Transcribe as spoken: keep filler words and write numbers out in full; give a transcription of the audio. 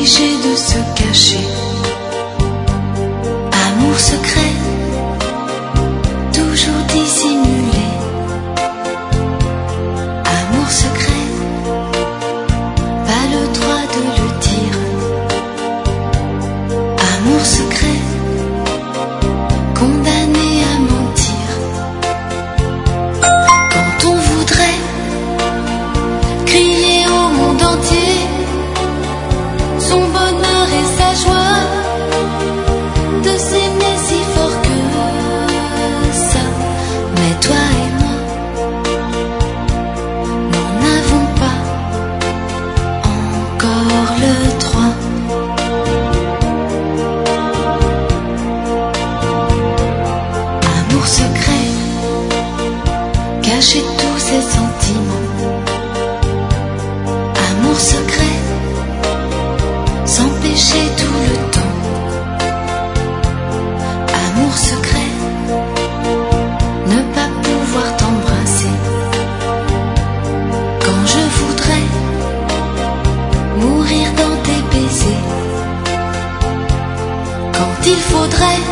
obligé de se cacher. Amour secret, toujours dissimulé. Amour secret, pas le droit de le dire. Amour secret, condamné à mentir. Quand on voudrait crier au monde entier son bonheur et sa joie, de s'aimer si fort que ça. Mais toi et moi, nous n'avons pas encore le droit. Amour secret, cacher tous ses sentiments. Amour secret, s'empêcher tout le temps. Amour secret, ne pas pouvoir t'embrasser. Quand je voudrais mourir dans tes baisers. Quand il faudrait